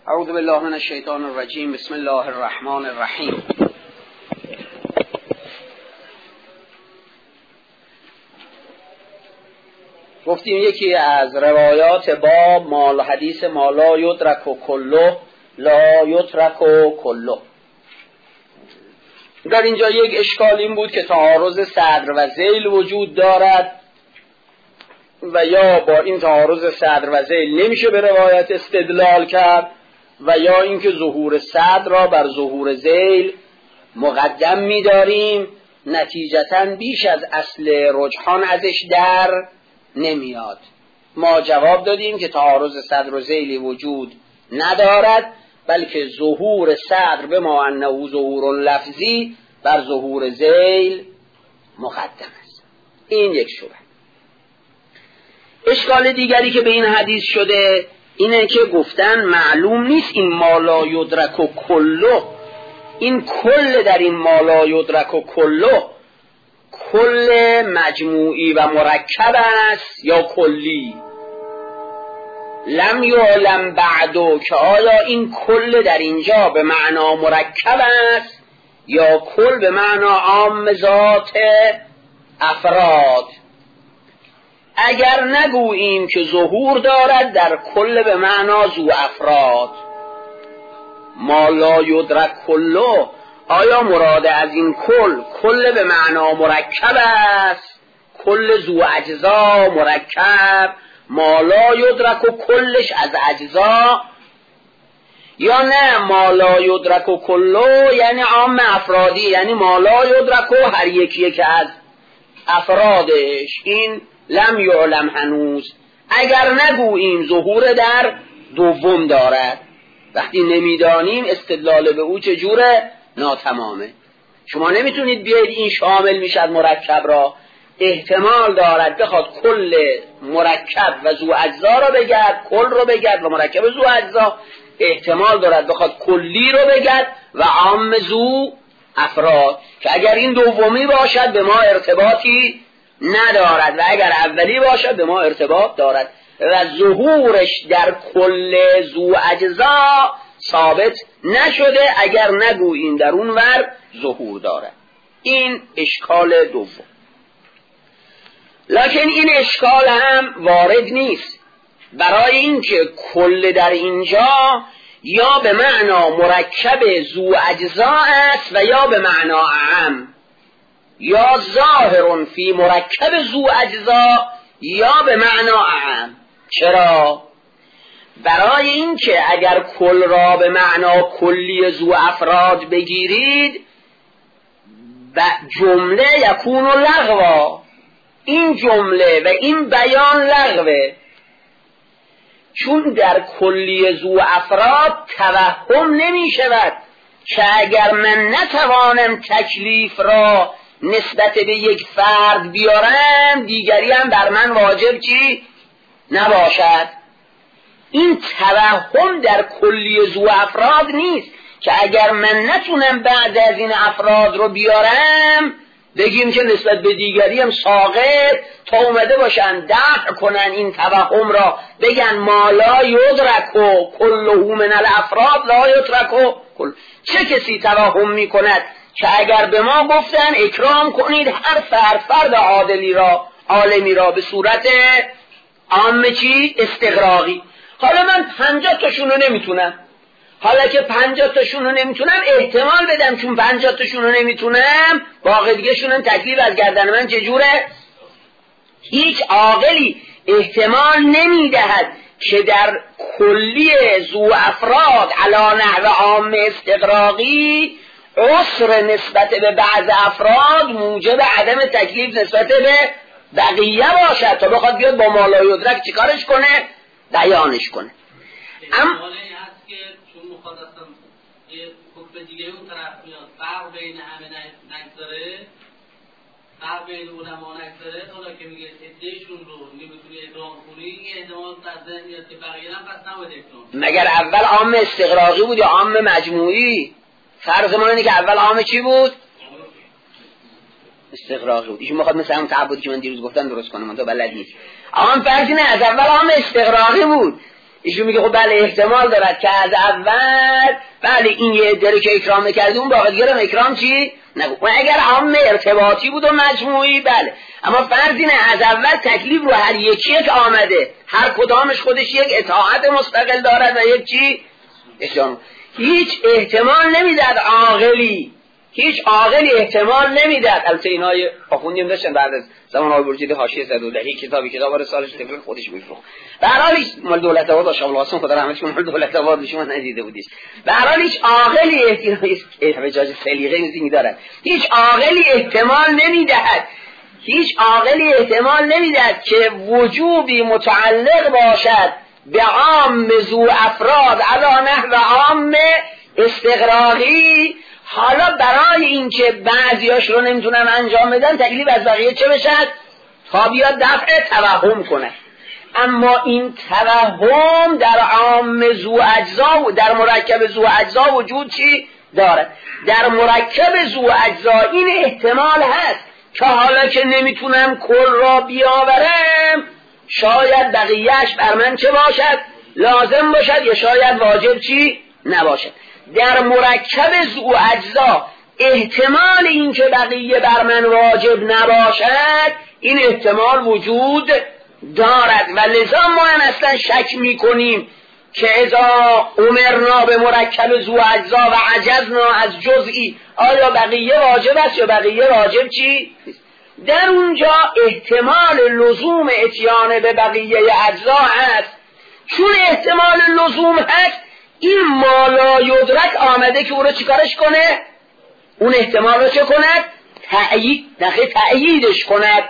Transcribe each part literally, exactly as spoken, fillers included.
اعوذ بالله من الشیطان الرجیم. بسم الله الرحمن الرحیم. گفتیم یکی از روایات باب مال حدیث ما لا یدرک و کله لا یترک و کله. در اینجا یک اشکال این بود که تعارض صدر و ذیل وجود دارد و یا با این تعارض صدر و ذیل نمیشه به روایت استدلال کرد و یا اینکه ظهور صدر را بر ظهور ذیل مقدم می‌داریم، نتیجتاً بیش از اصل رجحان ازش در نمیاد. ما جواب دادیم که تعارض صدر و ذیلی وجود ندارد، بلکه ظهور صدر به ما انه ظهور لفظی بر ظهور ذیل مقدم است. این یک شبهه. اشکال دیگری که به این حدیث شده اینه که گفتن معلوم نیست این ما لا یدرک و کله، این کل در این ما لا یدرک و کله کل مجموعی و مرکب است یا کلی. لم یعلم بعدو که آیا این کل در اینجا به معنا مرکب است یا کل به معنا عام ذات افراد. اگر نگوییم که ظهور دارد در کل به معنا ذو افراد، ما لا یدرک کله، آیا مراد از این کل کل به معنا مرکب است، کل ذو اجزا مرکب، ما لا یدرک و کلش از اجزا، یا نه ما لا یدرک و کله یعنی عام افرادی، یعنی ما لا یدرک و هر یکی که از افرادش. این لم یعلم هنوز. اگر نگوییم ظهور در دوم دارد، وقتی نمیدانیم استدلال به او چجوره؟ ناتمامه. شما نمیتونید بیاید این شامل میشد مرکب را، احتمال دارد بخواد کل مرکب و ذو اجزا را بگرد، کل رو بگرد و مرکب ذو اجزا، احتمال دارد بخواد کلی رو بگرد و عام ذو افراد، که اگر این دومی باشد به ما ارتباطی ندارد و اگر اولی باشد به ما ارتباط دارد و ظهورش در کل ذو اجزا ثابت نشده اگر نگوییم در اون ور ظهور دارد. این اشکال دوم. لکن این اشکال هم وارد نیست، برای اینکه کل در اینجا یا به معنا مرکب ذو اجزا است و یا به معنا اعم، یا ظاهر فی مرکب ذو اجزا یا به معنا اعم. چرا؟ برای اینکه اگر کل را به معنا کلی ذو افراد بگیرید و جمله یکون لغوا، این جمله و این بیان لغوه، چون در کلی ذو افراد توهم نمی شود که اگر من نتوانم تکلیف را نسبت به یک فرد بیارم دیگری هم بر من واجب چی نباشد. این توهم در کلی ذو افراد نیست که اگر من نتونم بعد از این افراد رو بیارم بگیم که نسبت به دیگری هم ساقط، تا اومده باشن دفع کنن این توهم را، بگن ما لا یدرک و کله من الافراد لا یترک و کل. چه کسی توهم می کند که اگر به ما گفتن اکرام کنید هر فرد فرد عادلی را عالمی را به صورت عامه چی استغراقی، حالا من پنجاه تاشون رو نمیتونم، حالا که پنجاه تاشون رو نمیتونم احتمال بدم چون پنجاه تاشون رو نمیتونم باقی دیگه شونم تکلیف از گردن من چجوره؟ هیچ عاقلی احتمال نمیدهد که در کلی ذو افراد علی نحو عام استغراقی عسر نسبت به بعض افراد موجب عدم تکلیف نسبت به بقیه باشد تا بخواد بیاد با ما لا یدرک چیکارش کنه؟ بیانش کنه. اما هست که چون مخاطب یه حکم دیگه اون طرف میاد فرق بین همه نگذاره، فرق بین علما نگذاره، حالا که میگه ادعیشون رو نمیتونی اکرام کنی، این احتمال در ذهن میاد که بقیه هم پس نباید اکرام. مگر اول عام استغراقی بود یا عام مجموعی؟ فرض ما اینه که اول عام چی بود؟ استغراقی بود. ایشون میخواد مثل هم تعبدی که من دیروز گفتم درست کنم، من تو بلد نیست. عام فرض نه، از اول عام استغراقی بود. ایشون میگه خب بله احتمال دارد که از اول بله این یه عده که اکرام نکرده اون باقی دیگه اکرام چی نگو. و اگر عام ارتباطی بود و مجموعی بله، اما فرض اینه از اول تکلیف رو هر یکی یک آمده، هر کدامش خودش یک اطاعت مستقل دارد و یک چی اشان. هیچ احتمال نمیداد عاقلی، هیچ عاقلی احتمال نمیداد. البته اینای آخوندیم داشتن بعد از زمان آقای برجیده حاشیه زد و در یک کتابی کتاب رسالش تفسیر خودش میفروخت. به هر حال مال دولت آباد و شامل قاسم خدا رحمتش کنه، مال دولت آباد شما ندیده بودیش. به هر حال هیچ عاقلی احتمال سلیقه این داره، هیچ عاقلی احتمال نمیدهد، هیچ عاقلی احتمال نمیدهد که وجوبی متعلق باشد به عام ذو افراد علی نحو عام استغراقی. حالا برای اینکه بعضیاش رو نمیتونن انجام بدن تکلیف از بقیه چه بشد؟ تا بیاد دفع توهم کنه. اما این توهم در عام ذو اجزا و در مرکب ذو اجزا وجود چی داره؟ در مرکب ذو اجزا این احتمال هست که حالا که نمیتونم کل را بیاورم شاید بقیهش بر من چه باشد؟ لازم باشد یا شاید واجب چی نباشد. در مرکب ذو اجزا احتمال این که بقیه بر من واجب نباشد این احتمال وجود دارد و لذا ما هم اصلا شک میکنیم که اذا امرنا به مرکب ذو اجزا و عجزنا از جزئی آیا بقیه واجب است یا بقیه واجب چی؟ در اونجا احتمال لزوم اتیان به بقیه اجزا هست. چون احتمال لزوم هست این مالا یدرک آمده که او رو چیکارش کنه؟ اون احتمال رو چه کند؟ تأیید نخی تأییدش کند.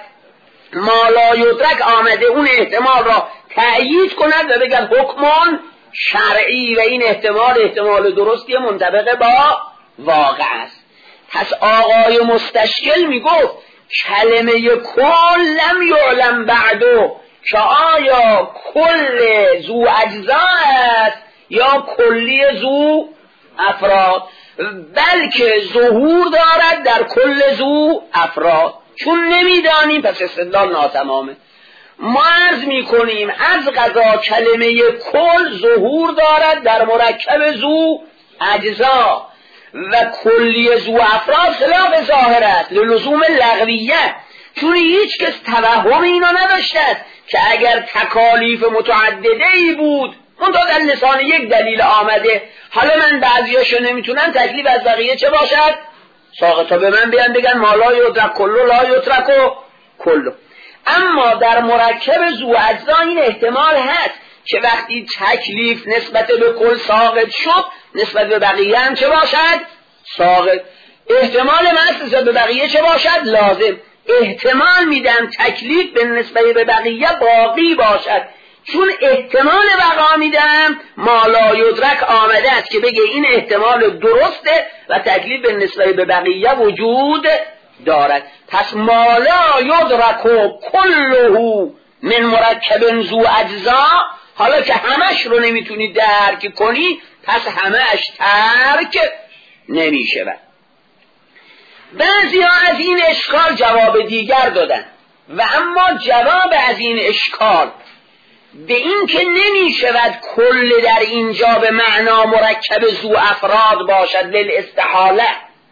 مالا یدرک آمده اون احتمال را تأیید کند و بگن حکمان شرعی و این احتمال احتمال درستی منطبق با واقع است. پس آقای مستشکل میگفت کلمه کل لم یعلم بعدو که آیا کل ذو اجزا است یا کلی ذو افراد، بلکه ظهور دارد در کل ذو افراد. چون نمیدانیم پس استدلال ناتمامه. ما عرض میکنیم از قضا کلمه کل ظهور دارد در مرکب ذو اجزا و کلی ذو افراد خلاف ظاهر است للزوم لغویه. چون هیچ کس توهم اینو نداشته که اگر تکالیف متعدده ای بود اون تا در لسان یک دلیل آمده حالا من بعضیاشو نمیتونم تکلیف از بقیه چه باشد؟ ساقطا به من بیان بگن ما لا یدرک کلو لا یترک کلو. اما در مرکب ذو اجزا این احتمال هست که وقتی تکلیف نسبت به کل ساقط شد نسبت به بقیه هم چه باشد؟ ساقط. احتمال من نسبت به بقیه چه باشد؟ لازم. احتمال میدم تکلیف به نسبت به بقیه باقی باشد. چون احتمال بقا میدم ما لا یدرک آمده است که بگه این احتمال درسته و تکلیف به نسبت به بقیه وجود دارد. پس ما لا یدرک کله من مرکب ذو اجزا، حالا که همش رو نمیتونی درک کنی پس همش ترک نمیشه. بعضی ها از این اشکال جواب دیگر دادن و اما جواب از این اشکال به این که نمی شود کل در اینجا به معنا مرکب ذو افراد باشد للاستحاله،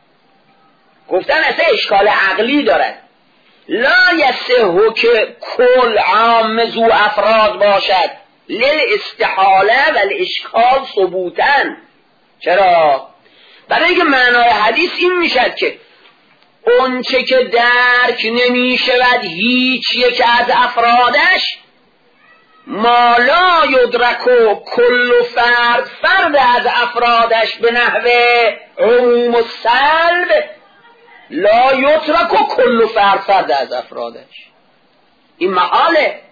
گفتن اصلا اشکال عقلی دارد. لا یصح که کل عام ذو افراد باشد للاستحاله و الاشکال ثبوتا. چرا؟ برای اینکه معنای حدیث این میشد که اون چه که درک نمی شود هیچ یک از افرادش ما لا یدرک و کل فرد فرد از افرادش به نحو عموم و سلب لا یترک و کل فرد فرد از افرادش. این محاله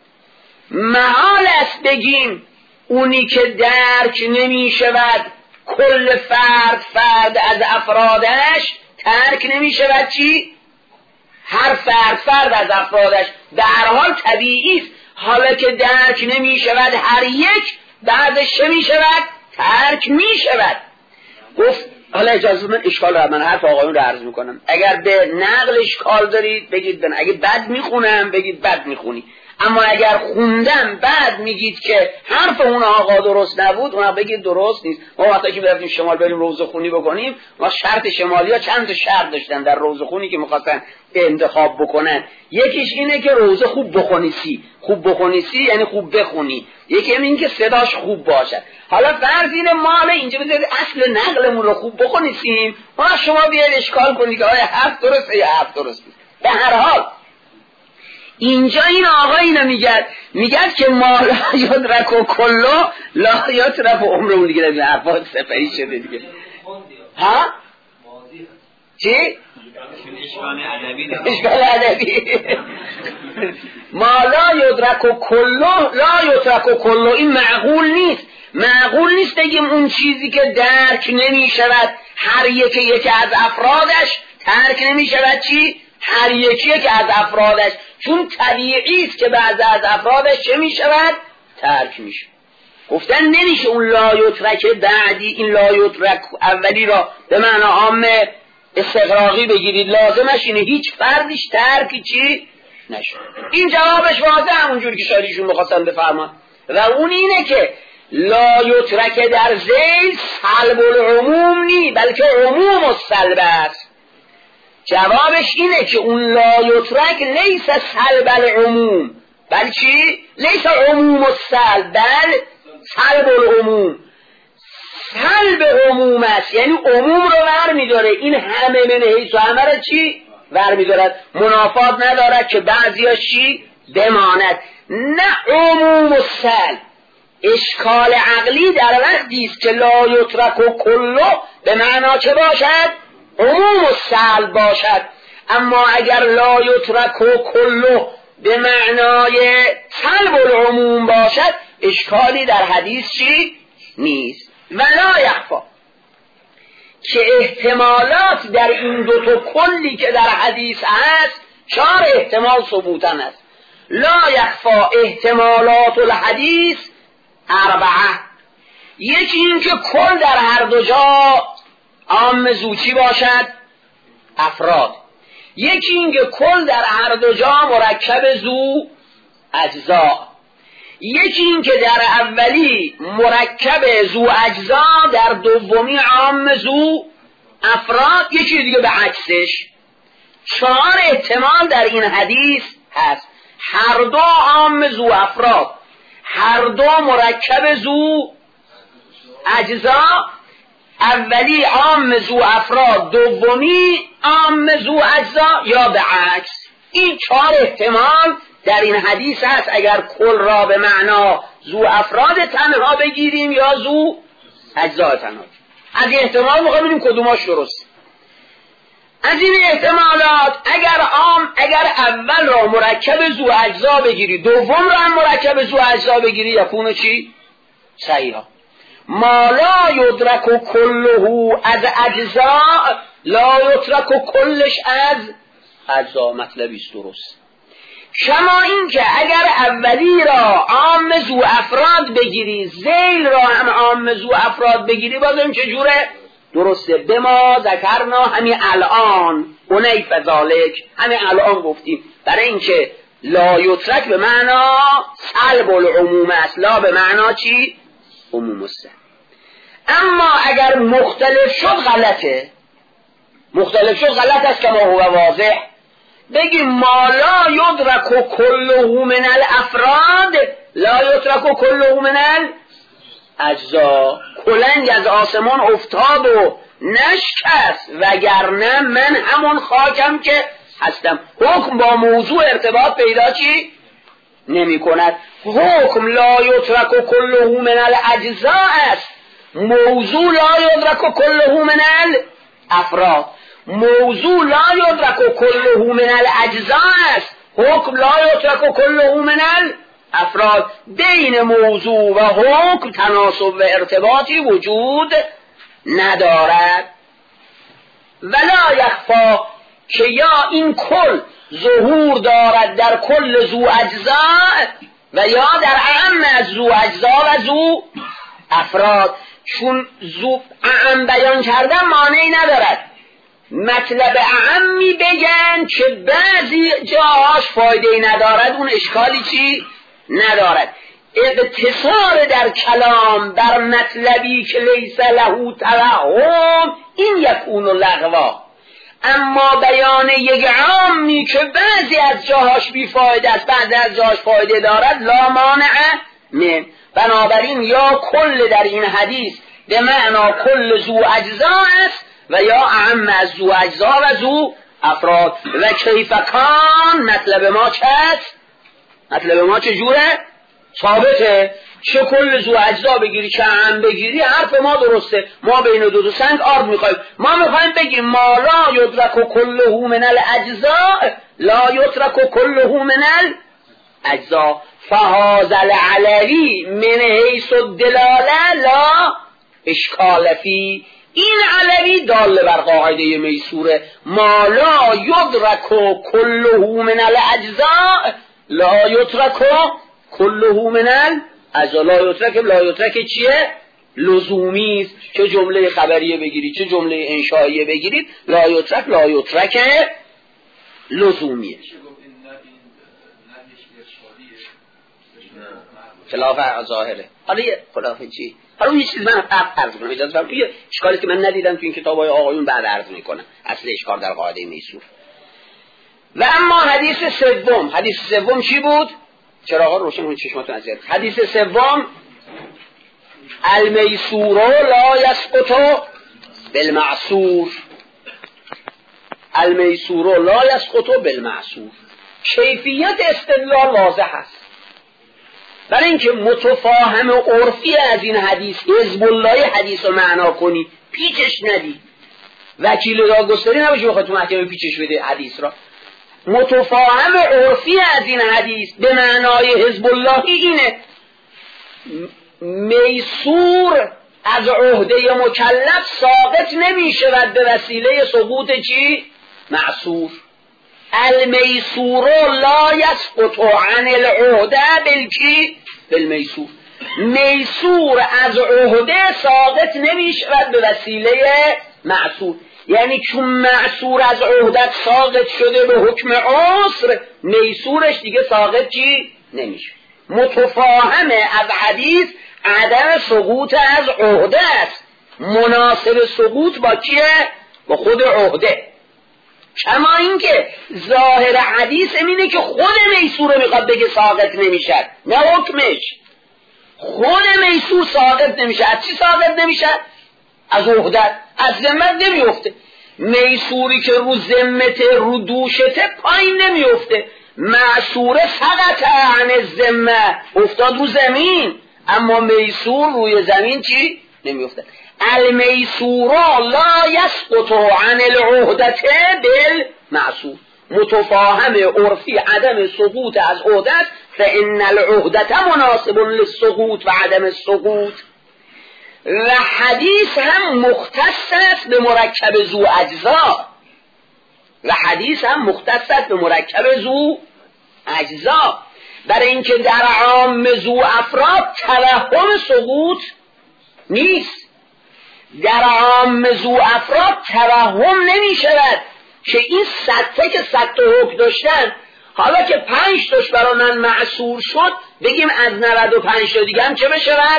محال است بگیم اونی که درک نمی شود کل فرد فرد از افرادش ترک نمی شود چی؟ هر فرد فرد از افرادش در هر حال طبیعی است. حالا که درک نمی شود هر یک بعدش چه می شود؟ ترک می شود. گفت حالا اجازه من اشکال رو من حرف آقایون رو عرض میکنم. اگر به نقل اشکال دارید بگید بنا، اگه بد میخونم بگید بد میخونی، اما اگر خوندم بعد میگید که حرف اون آقا درست نبود، اون بگید درست نیست. ما وقتی که برفتیم شمال بریم روزه خونی بکنیم، ما شرط شمالی ها چند تا شرط داشتن در روزه خونی که میخواستن انتخاب بکنن. یکیش اینه که روزه خوب بخونیسی. خوب بخونیسی یعنی خوب بخونی. یکی این که صداش خوب باشد. حالا فرض اینه ما اینجا بذارید اصل نقلمون رو خوب بخونیسیم، ما شما بیاید اشکال کنید که آیا حرف درسته یا حرف درست نیست. به هر حال اینجا این آقا اینو میگد میگد که ما لا یدرک و کلو لا یدرک و عمر. اون دیگه در حرفات سفری شده دیگه. ها؟ چی؟ اشکال ادبی. اشکال ادبی. ما لا یدرک و کلو لا یدرک و کلو، این معقول نیست. معقول نیست بگیم اون چیزی که درک نمی شود هر یکی یکی از افرادش ترک نمی شود. چی؟ هر یکی که از افرادش، چون طبیعی است که بعضی از افرادش چه می شود؟ ترک می شود. گفتن نمیشه اون لا یترک بعدی، این لا یترک اولی را به معنی عام استغراقی بگیرید، لازمش اینه هیچ فردیش ترک چی نشه. این جوابش واضحه همونجور که شاریشون میخواستن بفرمان. و اون اینه که لا یترک در ذیل سلب العموم نی، بلکه عموم السلب است. جوابش اینه که اون لا یترک لیس سلب العموم، بلکه لیس عموم السلب بل سلب العموم. سلب عموم است، یعنی عموم رو ور میداره. این همه من حیث و همه رو چی ور میدارد، منافات ندارد که بعضیاش چی بماند. نه عموم السلب. اشکال عقلی در وقتی است که لا یترک و کلو به معنا چه باشد؟ عموم السلب باشد. اما اگر لا یترک و کلو به معنای سلب العموم باشد، اشکالی در حدیث چی نیست. ولا یخفا که احتمالات در این دو تا کلی که در حدیث هست، چهار احتمال ثبوتن است. لا یخفا احتمالات الحدیث اربعه. یکی این که کل در هر دو جا عام زوچی باشد افراد. یکی این که کل در هر دو جا مرکب زو اجزا. یکی این که در اولی مرکب زو اجزا، در دومی عام زو افراد، یکی دیگه به عکسش. چهار احتمال در این حدیث هست. هر دو عام زو افراد، هر دو مرکب زو اجزا، اولی عام زو افراد، دومی عام زو اجزا یا به عکس. این چهار احتمال در این حدیث هست. اگر کل را به معنا زو افراد تنها بگیریم یا زو اجزا تنها. از این احتمال میخوایم ببینیم کدوماش درست. از این احتمالات اگر عام اگر اول را مرکب زو اجزا بگیری، دوم را هم مرکب زو اجزا بگیری، یکونه چی؟ صحیحا. ما لا یدرک کله از اجزا لا یدرک کلش از اجزا. مطلبی است درست. شما این که اگر اولی را عام زو افراد بگیری، ذیل را هم عام زو افراد بگیری، بازم چجوره؟ درسته. به ما ذکرنا همین الان اونی فذالک، همین الان گفتیم. برای اینکه لا یترک به معنا سلب العموم است، لا به معنا چی؟ عموم است. اما اگر مختلف شد غلطه. مختلف شد غلط است که ما هو واضح. بگیم ما لا یدرک کله من الافراد لا یدرک کله من الاجزا. کلنگ از آسمان افتاد و نشکست، وگرنه من همون خاکم که هستم. حکم با موضوع ارتباط پیدا چی نمی کند. حکم لا یدرک کله من الاجزا است. موضوع لا یدرک کله من الافراد. موضوع لا یدرک کله من الاجزا است. حکم لا یدرک کله من الافراد. بین موضوع و حکم تناسب و ارتباطی وجود ندارد. ولا یخفا که یا این کل ظهور دارد در کل زو اجزا و یا در اعم از زو اجزا و زو افراد. چون زو اعم بیان کردن مانعی ندارد. مطلب اعمی بگن که بعضی جاهاش فایده ندارد، اون اشکالی چی ندارد. اقتصار در کلام بر مطلبی که لیس له توهم این یکون لغوا، اما بیان یک عامی که بعضی از جاهاش بی فایده است بعضی از جاهاش فایده دارد لا مانع من. بنابراین یا کل در این حدیث به معنا کل ذو اجزا است و یا اعم از ذو اجزا و ذو افراد. و کیف کان مطلب ما چه است؟ مطلب ما چجوره؟ ثابته. چه کل ذو اجزا بگیری چه اعم بگیری حرف ما درسته. ما بین دو دو سنگ آرد میخوایم. ما میخوایم بگیم ما لا یدرک کله من الاجزاء لا یترک کله من الاجزاء فهذا العلوی من حیث الدلاله لا اشکال فی. این علوی دال بر قاعده میسوره ما لا یدرک کله من الاجزاء لا یترک کله من الاجزاء. لا یترک لا یترک چیه؟ لزومی است. چه جمله خبریه بگیری چه جمله انشائیه بگیرید لا یترک لا یترک لزومیه. خلاف ظاهره. حالا یه خلاف چی؟ حالا یه چیز من عرض کنم اجازه بدید. توی اشکالی که من ندیدم تو این کتابای آقایون بعد عرض میکنم اصل اشکال در قاعده میسور. و اما حدیث سوم، حدیث سوم چی بود؟ چراغا روشن کنید چشماتون اذیت. حدیث سوم المیسور لا یسقط بالمعسور. المیسور لا یسقط بالمعسور. کیفیت استدلال واضح است. برای اینکه متفاهم عرفی از این حدیث حزب الله حدیث رو معنا کنی پیچش ندی، وکیل دادگستری نباشه بخواد تو محکمه پیچش بده حدیث را. متفاهم عرفی از این حدیث به معنای حزب اللهی اینه میسور از عهده مکلف ساقط نمی شود به وسیله سقوط چی؟ معسور. المیسور لا یسقط عن العهده بلکی بالمیسور. میسور از عهده ساقط نمی شود به وسیله معسور. یعنی چون معسور از عهدت ساقط شده به حکم عسر میسورش دیگه ساقط چی؟ نمیشه. متفاهم از حدیث عدم سقوط از عهده است. مناسب سقوط با کیه؟ با خود عهده. کما اینکه ظاهر حدیث اینه که خود میسور میخواد بگه ساقط نمیشد نه حکمش. خود میسور ساقط نمیشه. از چی ساقط نمیشه؟ از عهدت. از ذمت نمیفته. میسوری که رو ذمت رو دوشته پایین نمیفته. معسوره فقط عن الذمه افتاد رو زمین، اما میسور روی زمین چی؟ نمیفته. المیسور لا یسقط عن العهده بالمعسور. متفاهم عرفی عدم سقوط از عهدت فان العهده مناسب للسقوط و عدم السقوط. و حدیث هم مختص است به مرکب ذو اجزا. و حدیث هم مختص است به مرکب ذو اجزا. برای اینکه در عام ذو افراد توهم سقوط نیست. در عام ذو افراد توهم نمی شود که این صد که صد حکم داشتن حالا که پنج تاش برای من معصور شد بگیم از نود و پنج تا دیگه هم چه بشود؟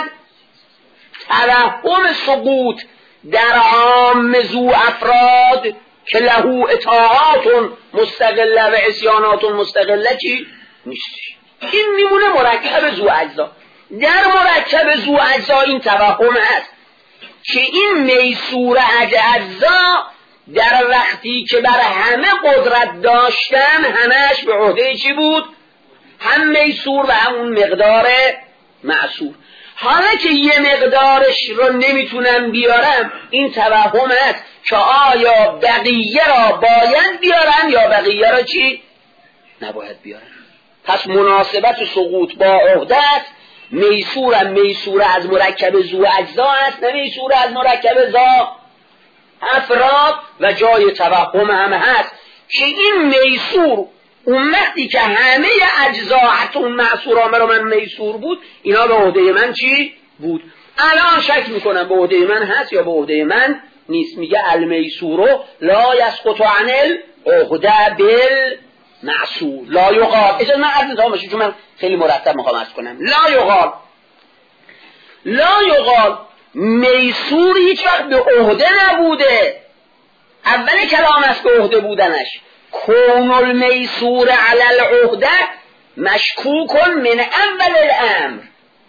توهم سقوط در عام ذو افراد که له اطاعات مستقله و عصیانات مستقله چی؟ نیست. این میمونه مرکب ذو اجزا. در مرکب ذو اجزا این توهم هست که این میسور اجزا در وقتی که بر همه قدرت داشتن همش به عهده چی بود؟ هم میسور و همون مقدار معسور. حالا که یه مقدارش رو نمیتونم بیارم این توهم است که آیا بقیه را باید بیارم یا بقیه را چی؟ نباید بیارم. پس مناسبت سقوط با عهده است. میسورم میسور از مرکب ذو اجزا است نه میسور از مرکب ذا افراد. و جای توهم هم هست که این میسور اون وقتی که همه اجزا حتی اون معصور آمر من میسور بود اینا به عهده من چی بود؟ الان شک میکنم به عهده من هست یا به عهده من نیست. میگه المیسورو لا یسقط عن العهده بالمعسور. لا یقال، اجازه من عرض تمام بشه چون من خیلی مرتب میخوام عرض کنم. لا یقال لا یقال میسور هیچ وقت به عهده نبوده. اول کلام است به عهده بودنش. کون المیسور علی العهده مشکوک من اول الامر.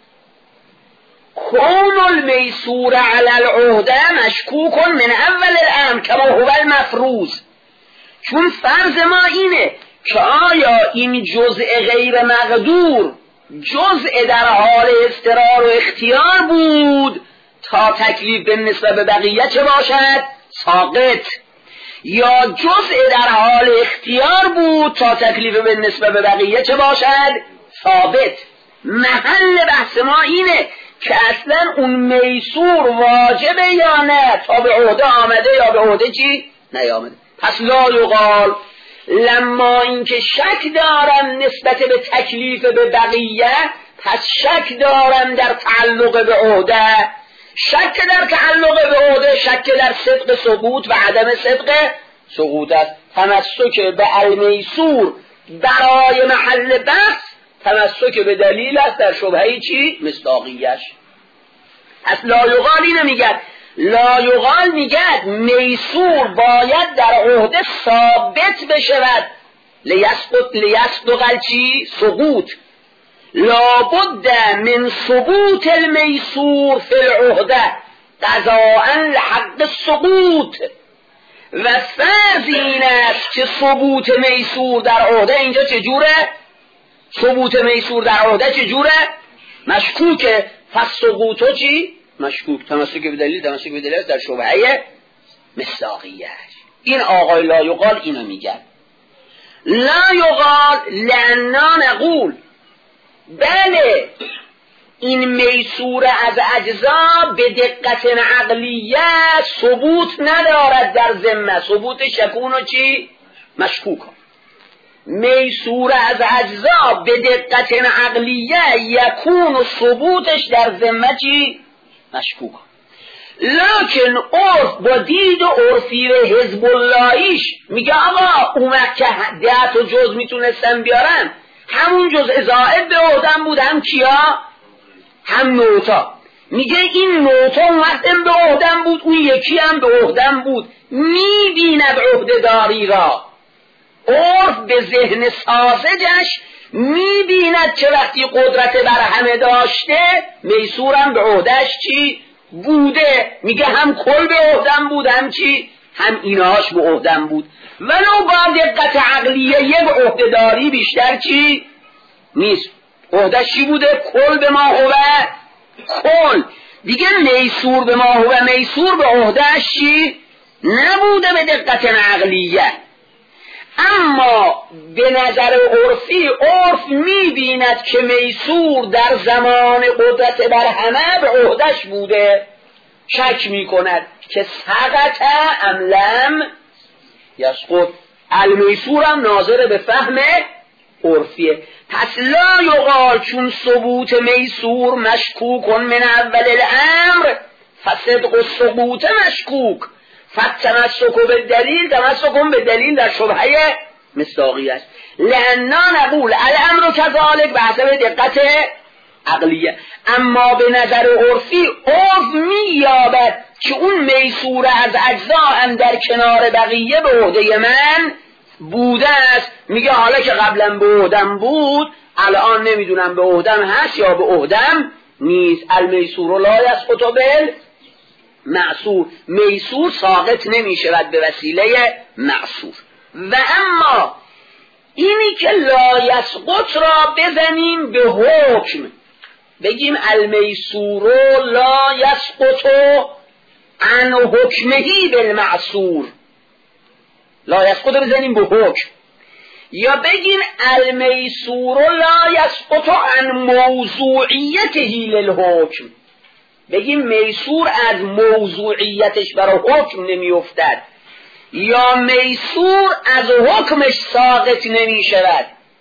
کون المیسور علی العهده مشکوک من اول الامر کما هو المفروض. چون فرض ما اینه که آیا این جزء غیر مقدور جزء در حال اضطرار و اختیار بود تا تکلیف به نسبت به بقیه چه باشد؟ ساقط. یا جزء در حال اختیار بود تا تکلیف به نسبت به بقیه چه باشد؟ ثابت. محل بحث ما اینه که اصلا اون میسور واجبه یا نه، تا به عهده آمده یا به عهده چی؟ نیامده. پس لا یقال لما اینکه شک دارم نسبت به تکلیف به بقیه، پس شک دارم در تعلق به عهده. شک در تعلق به عهده شک در صدق ثبوت و عدم صدق سقوط است. تمسک به المیسور برای محل بحث تمسک به دلیل است در شبهه چی؟ مصداقیش. پس لا یقال اینو میگد. لا یقال میگد میسور باید در عهده ثابت بشود لیسقط لیسقط چی؟ سقوط. لابد من ثبوت المیسور فی العهده قضاء لحق السقوط. و فرض این است که ثبوت میسور در عهده اینجا چجوره؟ ثبوت میسور در عهده چجوره؟ مشکوکه. پس سقوطو چی؟ مشکوک. تمسک به دلیل تمسک به دلیل در شبهه مصداقیه. این آقای لا یقال اینو میگن. لا یقال لأننا نقول بله این میسور از اجزا به دقت عقلیه ثبوت ندارد در ذمه. ثبوت شکون و چی؟ مشکوک. میسور از اجزا به دقت عقلیه یکون و ثبوتش در ذمه چی؟ مشکوک. لکن عرف با دید و عرفی حزب اللهیش میگه آقا اون وقت که ده تا جز میتونستن بیارن همون جزء زائد به عهدم بود، هم کیا؟ هم نوتا. میگه این نوتا اون وقت هم به عهدم بود، اون یکی هم به عهدم بود. میبیند عهده‌داری را. عرف به ذهن ساذجش میبیند که وقتی قدرت بر همه داشته میسورم به عهدهش چی بوده. میگه هم کل به عهدم بود، هم چی؟ هم ایناش به عهدم بود. ولو با دقت عقلیه یک عهده‌داری بیشتر چی؟ نیست. عهدهش چی بوده؟ کل به ما هو کل. دیگه میسور به ما هو میسور به عهدهش چی؟ نبوده به دقت عقلیه. اما به نظر عرفی عرف میبیند که میسور در زمان قدرت بر همه به عهدهش بوده. شک میکند که سقط ام لم یسقط. المیسور هم ناظر به فهم عرفیه. پس لا یقال چون ثبوت میسور مشکوک من اول الامر فصدق الثبوت مشکوک فتمسک به دلیل تمسک به دلیل در شبهه مصداقی است. لأننا نقول الامر كذلك به حسب دقت عقلیه. اما به نظر عرفی عرف مییابد که اون میسور از اجزا هم در کنار بقیه به عهده من بوده است. میگه حالا که قبلا به عهدم بود الان نمیدونم به عهدم هست یا به عهدم نیست. المیسور لا یسقط بالمعسور. میسور ساقط نمیشود به وسیله معسور. و اما اینی که لا یسقط را بزنیم به حکم، بگیم المیسور لا یسقط عن حکمهی بالمعسور، لا یسقط بزنیم به حکم. یا بگیم المیسور لا یسقط عن موضوعیتهی للحکم، بگیم میسور از موضوعیتش برای حکم نمی افتد یا میسور از حکمش ساقط نمی شود.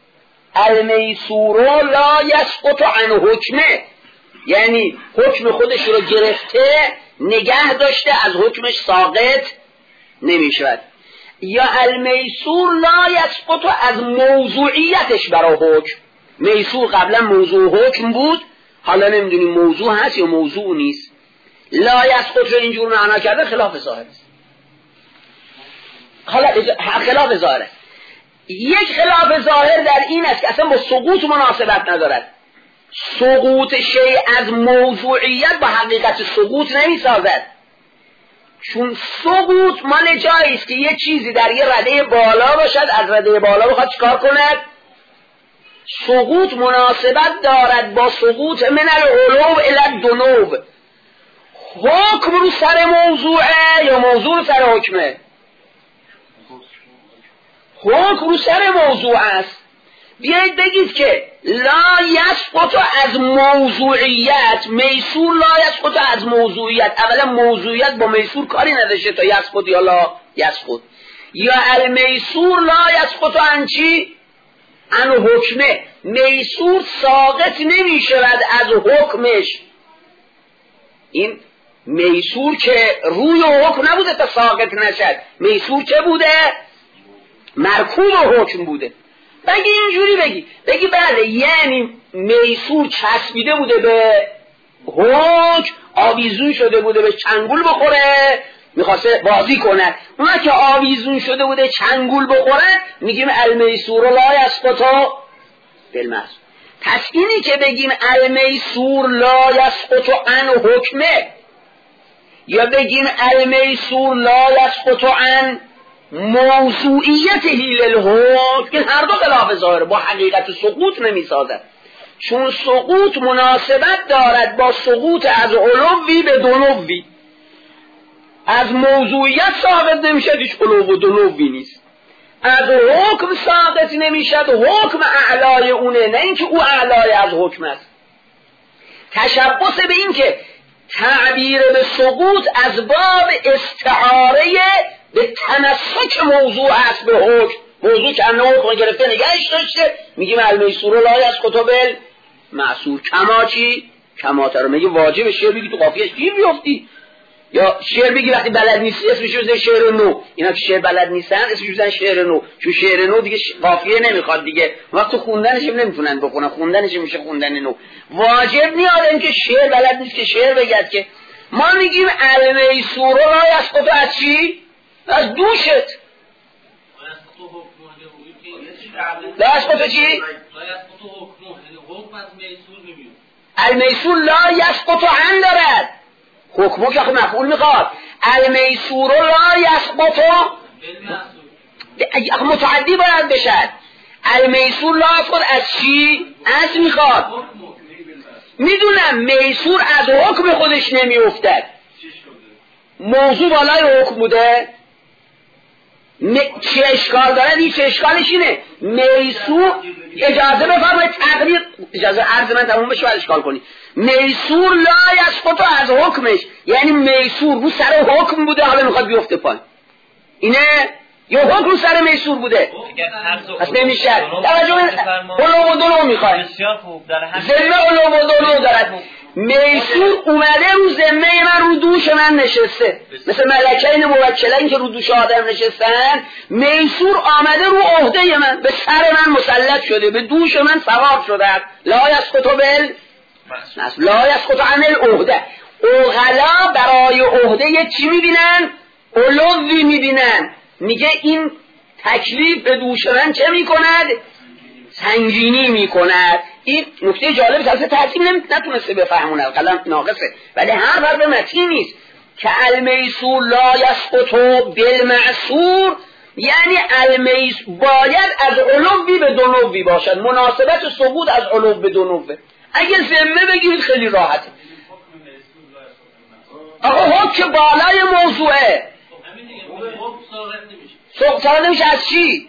المیسور لا یسقط عن حکمه، یعنی حکم خودش رو گرفته نگه داشته از حکمش ساقط نمی شود. یا المیسور لا یسقط از موضوعیتش برای حکم. میسور قبلا موضوع حکم بود، حالا نمیدونیم موضوع هست یا موضوع نیست. لا یسقط رو اینجور معنا کرده خلاف ظاهر است. حالا خلاف ظاهر است. یک خلاف ظاهر در این است که اصلا با سقوط مناسبت ندارد. سقوط شیء از موضوعیت با حقیقت سقوط نمی سازد. چون سقوط مال جایی است که یه چیزی در یه رده بالا باشد، از رده بالا بخواد چیکار کند؟ سقوط مناسبت دارد با سقوط من العلو الی الدنو. حکم رو سر موضوعه یا موضوع سر حکمه؟ حکم رو سر موضوع است. بیایید بگید که لا یسقط از موضوعیت، میسور لا یسقط از موضوعیت. اولا موضوعیت با میسور کاری نداشته تا یسقط یا لا یسقط. یا المیسور لا یسقط عن چی؟ عن حکمه. میسور ساقط نمی شود از حکمش. این میسور که روی حکم نبوده تا ساقط نشد. میسور چه بوده؟ مرکوب حکم بوده. بگی اینجوری بگی بگی بله، یعنی میسور چسبیده بوده به حکم، آویزون شده بوده به چنگول بخوره، میخواسته بازی کنه. اون که آویزون شده بوده چنگول بخوره میگیم المیسور لا یسقط بالمعصور. پس اینی که بگیم المیسور لا یسقط عن حکمه یا بگیم المیسور لا یسقط عن موضوعیت هیل الحکم، که هر دو خلاف ظاهر، با حقیقت سقوط نمی سازد. چون سقوط مناسبت دارد با سقوط از علوی به دنوی. از موضوعیت ثابت نمیشد، هیچ علو و دنوی نیست. از حکم ثابت نمیشد، حکم اعلای اونه، نه اینکه او اعلای از حکم است. تشبث به این که تعبیر به سقوط از باب استعاره به تمسک موضوع هست به حکم. موضوع که انه حکم گرفته نگهش داشته، میگیم المیسور لا یسقط بالمعصور. کما چی؟ کما تر میگه واجب شعر بگی تو قافیه‌اش گیر بیافتی، یا شعر بگی وقتی بلد نیستی اسمش بزن شعر نو. اینا که شعر بلد نیستن اسمش بزن شعر نو، چون شعر نو دیگه قافیه نمیخواد دیگه، وقت تو خوندنش هم نمیتونن بکنن، خوندنش میشه خوندن نو. واجب نیادن که شعر بلد نیست که شعر بگد. که ما میگیم المیسور لا یسقط از چی؟ از دوشت. لا یسقط چی؟ المیسور لا یسقط عن دارد، حکمو که مفعول میخواد. المیسور لا یسقط متعدی باید بشد. المیسور لا یسقط از چی؟ از میخواد. میدونم میسور از حکم خودش نمیافتد، موضوع بالای حکم بوده. چه اشکال داره؟ این چه اشکالش اینه؟ میسور، اجازه بفرمایید تقریر، اجازه عرض من تموم بشه بعد اشکال کنی. میسور لا یسقط از حکمش، یعنی میسور رو سر حکم بوده، حالا میخواد بیفته پایین. اینه یا حکم رو سر میسور بوده، پس نمیشه. توجه علو و دلو میخواد، ذمه علو و دلو دارد. میسور اومده رو ذمه من، رو دوش من نشسته، مثل ملکین موکلین که رو دوش آدم نشستن. میسور آمده رو عهده من، به سر من مسلط شده، به دوش من سوار شده. لا یسقط بال لا یسقط عن العهده. عقلا برای عهده چی میبینن؟ علوی میبینن. میگه این تکلیف به دوش من چه میکند؟ سنگینی میکند. این نکته جالب است، اصلا ترتیب نتونسته بفهمونه، قلم ناقصه، ولی هر حرف متین نیست. که المیسور لا یسقط بالمعصور، یعنی المیس باید از علوی به دنوی باشد، مناسبت سقوط از علو به دنوه. اگر ذمه بگیرید خیلی راحته. آقا حکم که بالای موضوعه، سقط نمیشه از چی؟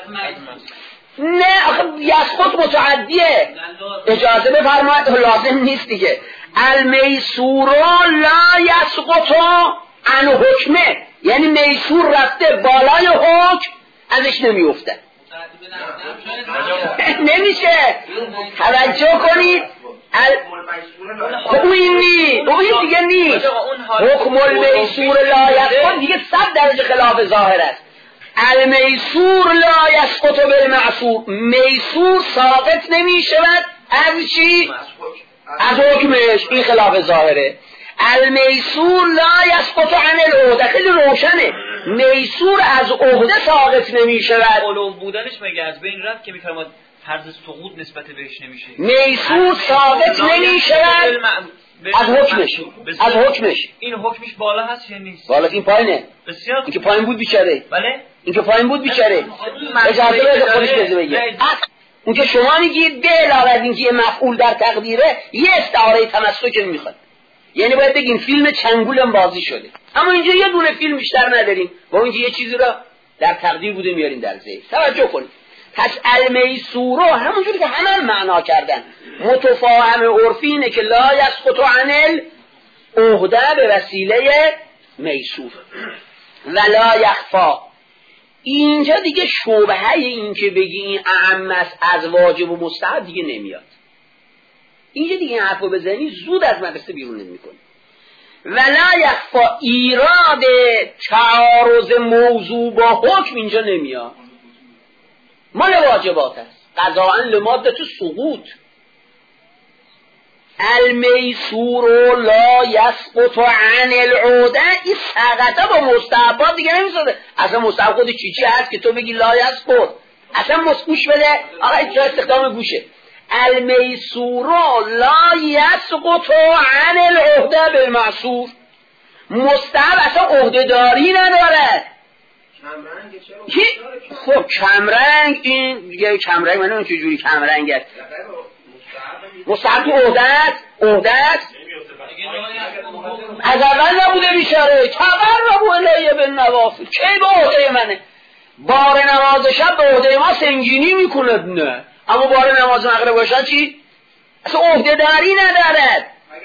نه آخه یسقط متعدیه، اجازه بفرمایید لازم نیست دیگه. المیسور لا یسقط عن حکمه، یعنی میسور رفته بالای حکم، ازش نمیفته. نمیشه. توجه کنید خب اون این نیست، اون این دیگه نیست. حکم المیسور لا یسقط دیگه صد درجه خلاف ظاهر است. المیسور لا یسقط بالمعصور، میسور ساقط نمی شود از چی؟ از حکمش. این خلاف ظاهره. المیسور لا یسقط عن العهده، خیلی روشنه. میسور از عهده ساقط نمی شود. علو بودنش مگه از بین رفت که میفرماد فرض سقوط نسبت بهش نمیشه؟ میسور ساقط نمی شود از حکمش. از حکمش. این حکمش بالا هست یا نیست؟ بالا این پایینه. بسیار. این که پایین بود بیچاره. بله. این که پایین بود بیچاره. اجازه بده خودش بگه. اون که شما میگید به علاوه از اینکه یه مفعول در تقدیره یه استعاره تمسک میخواد، یعنی باید بگیم فیلم چنگولم بازی شده. اما اینجا یه دونه فیلم بیشتر نداریم، با اینکه یه چیزی را در تقدیر بوده میاریم در ذهن. توجه کنید. پس المیسورو همونجوری که همه هم معنا کردن، متفاهم عرفی اینه که لا یسقط عن العهده به وسیله میسور ولا یخفا. اینجا دیگه شبهه این که بگی این اعم است از واجب و مستحب دیگه نمیاد. اینجا دیگه این حرفو بزنی زود از مدرسه بیرون نمی‌کنی. ولا یخفا ایراد تعارض موضوع با حکم اینجا نمیاد، مال واجبات است. قضاء لمادة سقوط. المیسور لا یسقط عن العهده، این سقطه با مستحبات دیگه نمیسازه. اصلا مستحب خود چی چی هست که تو بگی لا یسقط؟ اصلا مسکوش بده آقا، اینجا استخدام گوشه. المیسور لا یسقط عن العهده بالمعصور، مستحب اصلا عهده داری نداره. خب کمرنگ، این دیگه کمرنگ من اون چجوری کمرنگ است؟ مستحب تو عهده است؟ عهده است؟ از اول نبوده بیچاره، کمر نبوده لایه به نوافل چه به عهده منه؟ بار نماز شب به عهده ما سنگینی میکنه نه، اما بار نماز مغرب باشد چی؟ اصلا عهده داری ندارد.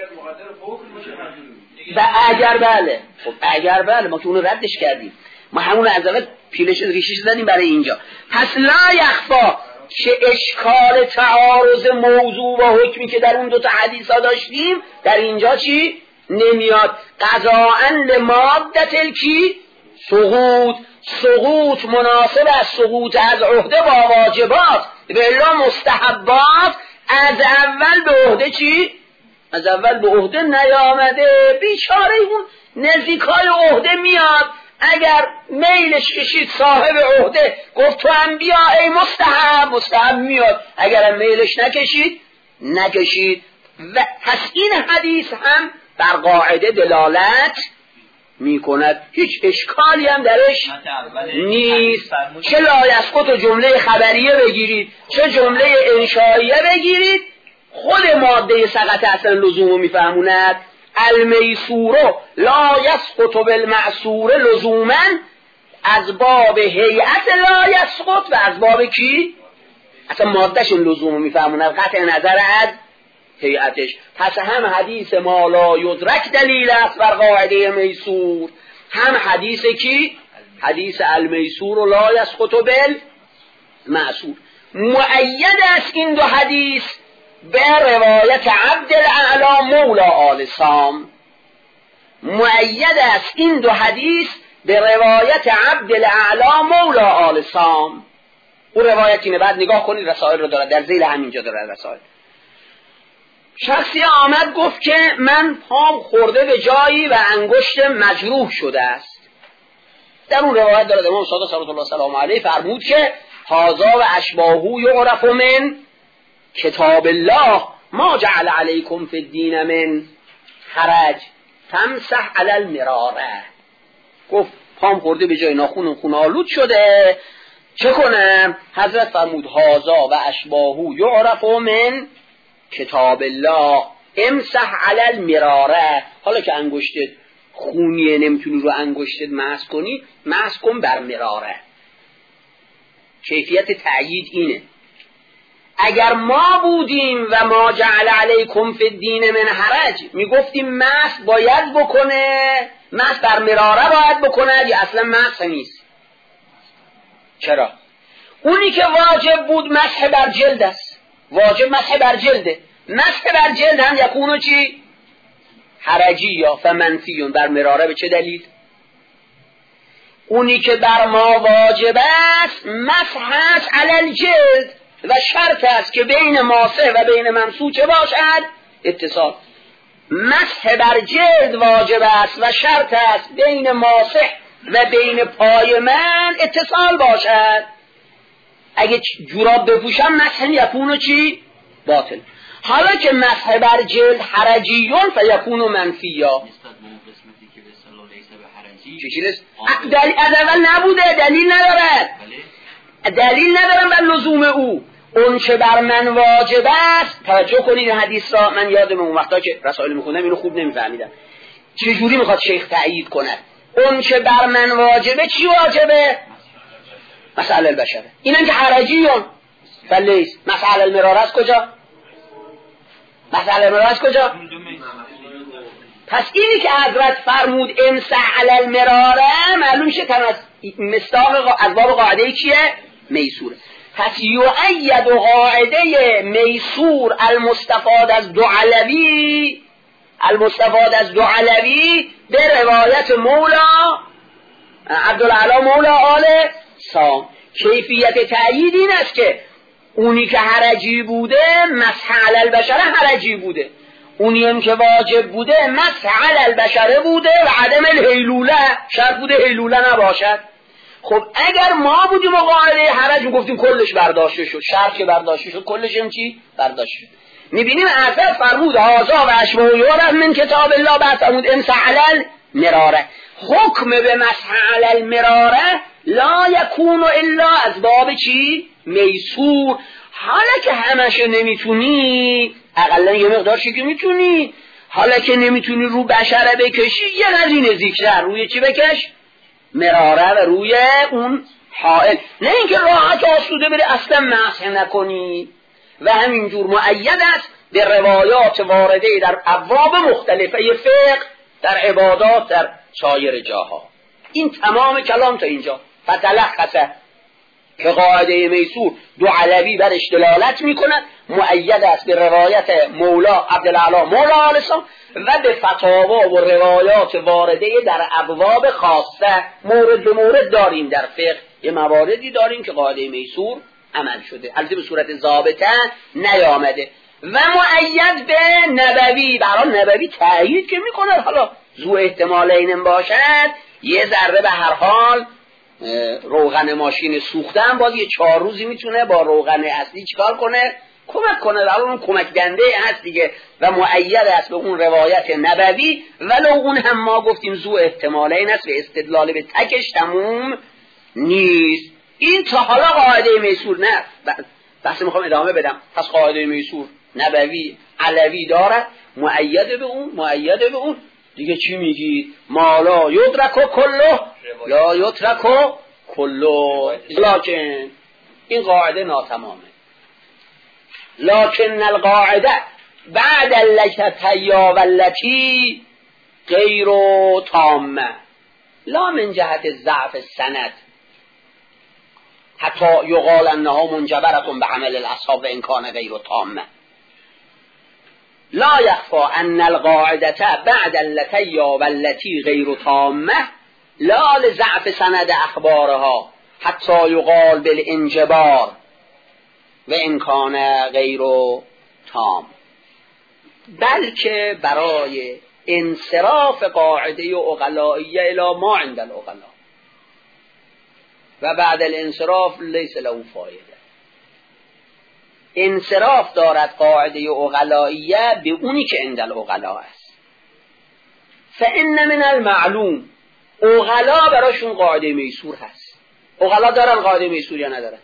اگر بله، خب اگر بله ما که اونو ردش کردیم، ما همون از اول پیلش ریشش زدیم برای اینجا. پس لا یخفا، چه اشکال تعارض موضوع و حکمی که در اون دوتا حدیث ها داشتیم در اینجا چی؟ نمیاد. قضاء لمادة الکی سقوط، سقوط مناسب از سقوط از عهده با واجبات بلا مستحبات از اول به عهده چی؟ از اول به عهده نیامده. بیچاره اون نزدیکای عهده میاد، اگر میلش کشید صاحب عهده گفت تو هم بیا ای مستحب، مستحب میاد. اگر هم میلش نکشید نکشید. و پس این حدیث هم بر قاعده دلالت میکند، هیچ اشکالی هم درش نیست. چه لا یسقط جمله خبریه بگیرید چه جمله انشائیه بگیرید، خود ماده سقط اصلا لزومو میفهموند. المیسور لا یسقط بالمعصور لزوما از باب هیئت لا یسقط و از باب کی؟ اصلا مادهش لزومو میفهموند قطع نظر از هیئتش. پس هم حدیث ما لا یدرک دلیل است بر قاعده میسور، هم حدیث کی؟ حدیث المیسور لا یسقط بالمعصور. مؤید است این دو حدیث به روایت عبد الاعلی مولا آل سام. مؤید است این دو حدیث به روایت عبد الاعلی مولا آل سام. اون روایت اینه، بعد نگاه کنید رسائل رو داره، در ذیل همینجا داره رسائل. شخصی آمد گفت که من پام خورده به جایی و انگشت مجروح شده است. در اون روایت داره امام صادق صلی الله سلام علیه فرمود که هذا و اشباهو یعرف من کتاب الله ما جعل علیکم فی الدین من حرج فامسح علی المراره. گفت پام خورده به جای ناخون خون آلود شده، چه کنم؟ حضرت فرمود هذا و اشباهو یعرف من کتاب الله امسح علی المراره. حالا که انگشتت خونیه نمیتونی رو انگشتت مسح کنی، مسح کن بر مراره. کیفیت تأیید اینه. اگر ما بودیم و ما جعل علیکم فی الدین من حرج میگفتیم مسح باید بکنه، مسح بر مراره باید بکنه، یا اصلا مسح نیست. چرا؟ اونی که واجب بود مسح بر جلد است، واجب مسح بر جلده. مسح بر جلد هم یکونو چی؟ حرجی یا فمنفیون. بر مراره به چه دلیل؟ اونی که بر ما واجب است مسح است علی الجلد و شرط است که بین ماسح و بین ممسوح چه باشد؟ اتصال. مسح بر جلد واجب است و شرط است بین ماسح و بین پای من اتصال باشد. اگه جوراب بپوشم مسح یکونو چی؟ باطل. حالا که مسح بر جلد حرجیون فیکونو منفیا. چیزی از اول نبوده، دلیل ندارد، دلیل ندارم بر لزوم او. اون چه بر من واجب است، توجه کنید حدیث را، من یادم اون وقتا که رسائل میخوندم اینو خوب نمیفهمیدم چجوری میخواد شیخ تأیید کند. اون چه بر من واجبه چی واجبه؟ مسئله البشره. اینم که حرجیون فلیس. مسئله المراره از کجا؟ مسئله المراره از کجا؟ پس اینی که حضرت فرمود امسح علی المراره معلوم شه تن از مصداق از باب قاعده کیه؟ میسوره. پس یؤید قاعده میسور المستفاد از دو علوی، المستفاد از دو علوی به روایت مولا عبدالعلا مولا آل سام. کیفیت تأیید این است که اونی که حرجی بوده مسح علی البشره حرجی بوده، اونی هم که واجب بوده مسح علی البشره بوده و عدم الهیلوله شرط بوده هیلوله نباشد. خب اگر ما بودیم و قاعده حرج میگفتیم کلش برداشته شد، شرط که برداشته شد کلش هم چی؟ برداشته شد. میبینیم اثر فرمود هازا و اشبه یورد من کتاب الله، بعد فرمود امسح علی المراره. حکم به مسح علی المراره لا یکون الا از باب چی؟ میسور. حالا که همش نمیتونی، اقلا یه مقدارشی که میتونی، حالا که نمیتونی رو بشره بکشی یه قدری نزدیکتر روی چی بکش؟ مراره و روی اون حائل، نه اینکه راحت آسوده بری اصلا مسح نکنی. و همینجور مؤید است به روایات وارده در ابواب مختلفه فقه، در عبادات، در سایر جاها. این تمام کلام تا اینجا. فتلخصه که قاعده میسور دو علوی برش دلالت میکند، مؤید است به روایت مولا عبدالعلا مولا آل سام و به فتاوا و روایات وارده در ابواب خاصه. مورد به مورد داریم در فقه، یه مواردی داریم که قاعده میسور عمل شده، البته به صورت ضابطه نیامده. و مؤید به نبوی، برای نبوی تأیید که میکنه. حالا ذو احتمالین باشد، یه ذره به هر حال روغن ماشین سوختن باز یه چهار روزی میتونه با روغن اصلی چیکار کنه؟ کمک کنه. در اون کمک دنده هست دیگه. و مؤید است به اون روایت نبوی، ولو اون هم ما گفتیم ذو احتمالین است و استدلال به تکش تموم نیست. این تا حالا قاعده میسور نه، بحث میخوام ادامه بدم. پس قاعده میسور نبوی علوی دارد، مؤید به اون، مؤید به اون دیگه. چی میگی؟ ما لا یدرک و کله لا یترک و کله. لکن این قاعده ناتمامه. لکن القاعده بعد اللکتیا واللتی غیر تامه لا من جهت ضعف السند حتی یقال انها منجبرتون به عمل الاصحاب و امکان غیر تامه. لا یخفى ان القاعده بعد اللتیا واللتی غیر تامه لا لضعف سند اخبارها حتی یقال بالانجبار و امکان غیر تام، بلکه برای انصراف قاعده عقلائیه الی ما عند العقلاء و بعد الانصراف لیس له فایده. انصراف دارد قاعده عقلائیه به اونی که عند العقلاء است. فان من المعلوم، عقلاء براشون قاعده میسور هست. عقلاء دارن قاعده میسور یا ندارن؟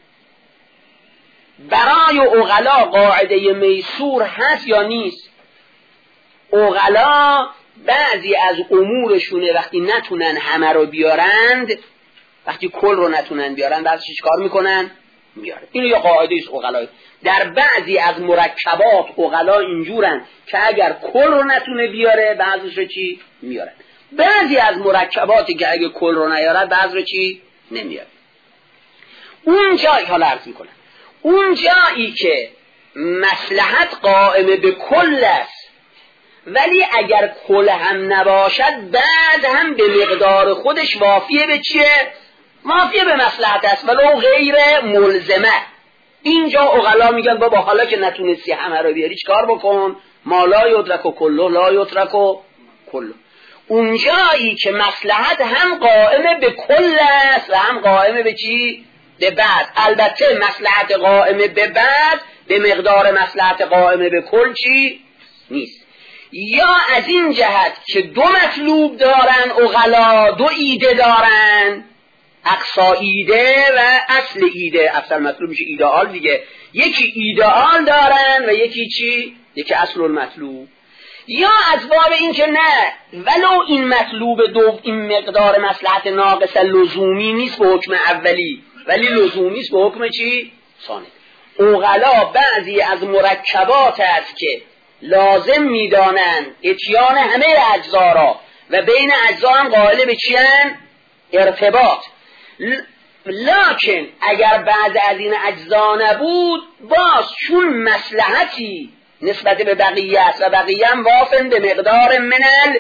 برای عقلاء قاعده میسور هست یا نیست؟ عقلاء بعضی از امورشونه وقتی نتونن همه رو بیارند، وقتی کل رو نتونن بیارن، بعضیش چیکار میکنن؟ میارن. اینو یا قاعده است عقلاء. در بعضی از مرکبات عقلاء اینجورن که اگر کل رو نتونه بیاره بعضیش رو چی؟ میارن. بعضی از مرکباتی که اگر کل رو نیاره بعضی رو چی؟ نمیاره. اون جایی حالا عرض میکنن، اون جایی که مصلحت قائم به کل است، ولی اگر کل هم نباشد بعد هم به مقدار خودش وافیه به چیه؟ وافیه به مصلحت است ولو غیر ملزمه. اینجا عقلا میگن بابا حالا که نتونستی همه رو بیاری چیکار بکن؟ ما لا یدرک و کلو لا یدرک و کلو. اونجایی که مصلحت هم قائم به کل است و هم قائم به چی؟ به بعد. البته مصلحت قائم به بعد به مقدار مصلحت قائم به کل چی؟ نیست. یا از این جهت که دو مطلوب دارن عقلا، دو ایده دارن، اقصا ایده و اصل ایده. اصل مطلوب میشه ایدئال دیگه. یکی ایدئال دارن و یکی چی؟ یکی اصل المطلوب. یا از باب این که نه ولو این مطلوب دو این مقدار مصلحت ناقص لزومی نیست به حکم اولی ولی لزومی است به حکم چی؟ ثانی. عقلا بعضی از مرکبات است که لازم میدانند اتیان همه اجزا را و بین اجزا هم قائل به چی هستند؟ ارتباط. لکن اگر بعض از این اجزا نبود باز چون مصلحتی نسبت به بقیه است و بقیه هم وافن به مقدار منل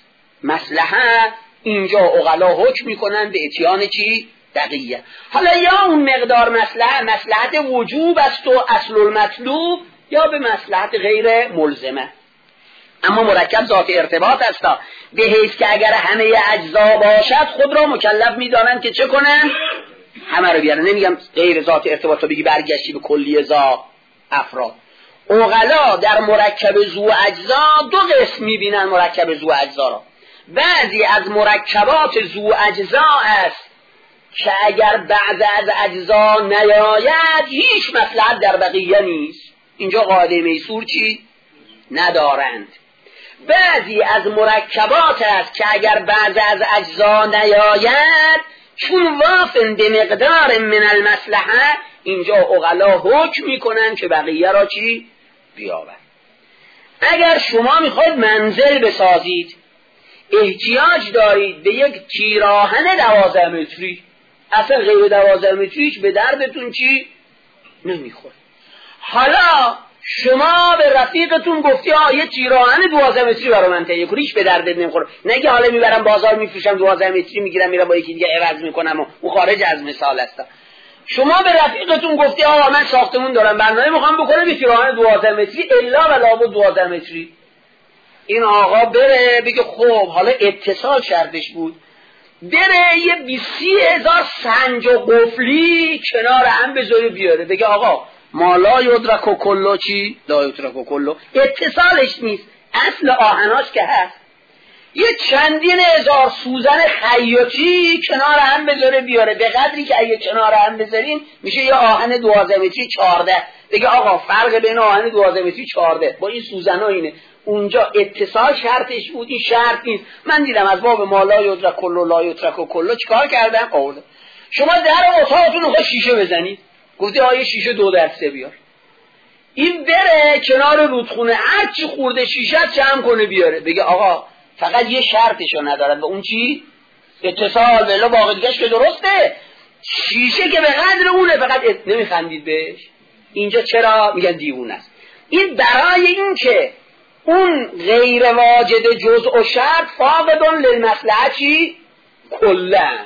مصلحه، اینجا عقلا حکم میکنن به اتیان چی؟ بقیه. حالا یا اون مقدار مصلحه مصلحت وجوب است و اصل المطلوب، یا به مصلحت غیر ملزمه. اما مرکب ذات ارتباط است به حیث که اگر همه اجزا باشد خود را مکلف میدانند که چه کنن؟ همه رو بیارن. نمیگم غیر ذات ارتباط تا بگی برگشتی به کلی ذا افراد. عقلا در مرکب ذو اجزا دو قسم میبینن مرکب ذو اجزا را. بعضی از مرکبات ذو اجزا است که اگر بعض از اجزا نیاید هیچ مصلحت در بقیه نیست. اینجا قاعده میسور چی؟ ندارند. بعضی از مرکبات است که اگر بعض از اجزا نیاید چون وافن به مقدار من المصلحه، اینجا عقلا حکم میکنن که بقیه را چی؟ بیاورد. اگر شما میخواید منزل بسازید احتیاج دارید به یک تیراهن دوازده متری، اصلا غیر دوازده متریش به دردتون چی؟ نمیخوره. حالا شما به رفیقتون گفتی آه یه تیراهن دوازده متری برای من تهیه کن، هیچ به دردت نمیخوره. نگه حالا میبرم بازار میفروشم دوازده متری میگیرم میرم با یکی دیگه عوض میکنم و اون خارج از مثال است. شما به رفیقتون گفتی آقا من ساختمون دارم برنامه میخوام بکنم یه تیراهن دوازده متری الا و لابد دوازده متری. این آقا بره بگه خب حالا اتصال شرطش بود، بره یه بیسی هزار سنج و قفلی کنار هم بذاره بیاره، بگه آقا ما لا یدرک و کلو چی؟ لا یدرک و کلو. اتصالش نیست، اصل آهناش که هست. یه چندین هزار سوزن خیاطی کنار هم بذاره بیاره، به قدری که اگه کنار هم بذارین میشه یه آهن دوازده متری چارده. بگه آقا فرق بین آهن دوازده متری چارده با این سوزن ها اینه. اونجا اتصال شرطش بود، این شرط نیست. من دیدم از باب ما لا یدرک کلو لا یدرک و کلو چیکار کردم؟ آورده شما در اتاقتون رو شیشه بزنید، گفتی آیه شیشه دو دسته بیار. این بره کنار رودخونه هر چی خورده شیشه جمع کنه بیاره، بگه آقا فقط یه شرطشو ندارد و اون چی؟ اتصال. بلا باقی دیگهش که درسته، شیشه که به قدر اونه، فقط ات... نمیخندید بهش. اینجا چرا میگن دیوونه است؟ این برای این که اون غیر واجد جزء و شرط فاقدون للمصلحتی کلن.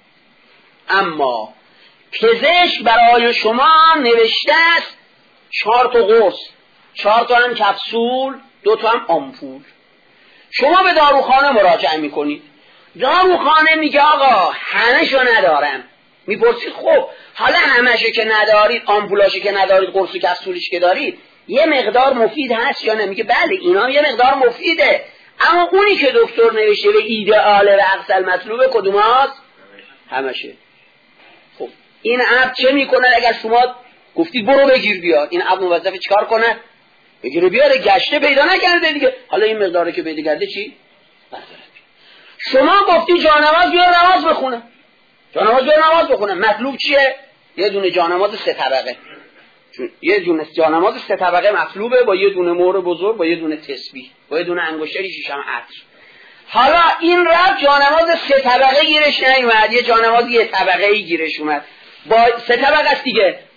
اما پزشک برای شما نوشته است چهار تا قرص، چهار تا هم کپسول، دو تا هم آمپول. شما به داروخانه مراجعه میکنید، داروخانه میگه آقا همه شو ندارم. میپرسید خب حالا همه شو که ندارید، آمپولاشو که ندارید، قرص و کپسولش که دارید، یه مقدار مفید هست یا نه؟ میگه بله اینا یه مقدار مفیده، اما اونی که دکتر نوشته به ایدئاله و اقصل مطلوبه کدوم هست؟ همشه. خب این عبد چه میکنه اگر شما گفتید برو بگیر بیار؟ این عبد موظفه چیکار کنه؟ بگیره بیاره، گشته پیدا نکرده دیگه، حالا این مقداره که پیدا کرده چی؟ بردارد. شما گفتی جانماز بیار نماز بخونه، جانماز بیار نماز بخونه، مطلوب چیه؟ یه دونه جانماز سه طبقه، چون یه دونه جانماز سه طبقه مطلوبه، با یه دونه مهر بزرگ، با یه دونه تسبیح، با یه دونه انگشتری شیشم عطر. حالا این رفت جانماز سه طبقه گیرش نیومد، یه جانماز یه طبقه ای گیرش اومد، با سه طبقه است دیگه،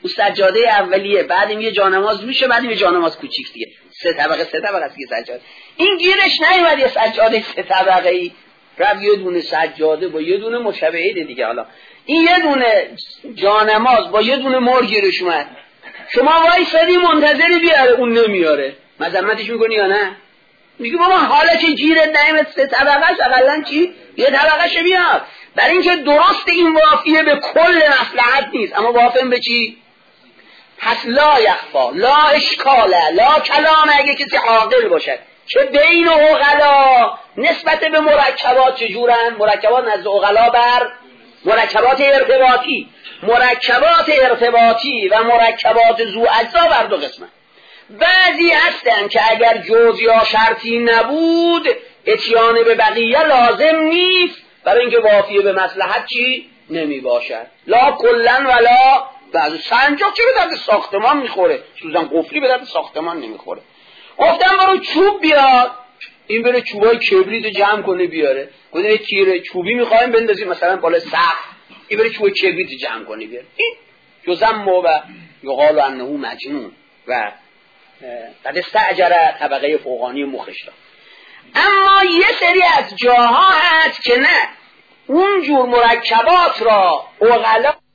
اون سجاده اولیه، بعد میگه جانماز روشه، بعد میگه جانماز کوچیک دیگه، سه طبقه سه طبقه است دیگه سجاده. این گیرش نیومد یه سجاده سه طبقه ای، رفت یه دونه سجاده با یه دونه مشابه دیگه. حالا این یه دونه جانماز با یه دونه مر گیرش اومد، شما وایسادی منتظری بیاره، اون نمیاره، مذمتش میکنی یا نه؟ میگه بابا حالا که گیرت نیامد سه طبقه است، اقلا چی یه طبقه شه بیار. برای اینکه درست این وافیه به کل مصلحت نیست، اما وافم به چی؟ پس لا یخفا لا اشکاله لا کلام، اگه کسی عاقل باشد که بین عقلا نسبت به مرکبات چجورن؟ مرکبات نزد عقلا بر مرکبات ارتباطی، مرکبات ارتباطی و مرکبات ذو اجزا بر دو قسمه. بعضی هستن که اگر جز یا شرطی نبود اتیان به بقیه لازم نیست، برای اینکه وافیه به مصلحت چی؟ نمی باشد. لا کلن ولا بعض. سنجاق چه به درد ساختمان میخوره؟ سوزن قفلی به درد ساختمان نمیخوره. گفتم برو چوب بیار، این بره چوبای کبریت جمع کنه بیاره. گفتم یه تیر چوبی میخوایم بندازیم مثلا بالا سقف، این بره چوب کبریت جمع کنه بیاره. این جزم و یقال انه مجنون و قد استأجر طبقه فوقانی مخش را. اما یه سری از جاها هست که نه، اونجور مرکبات را عقلا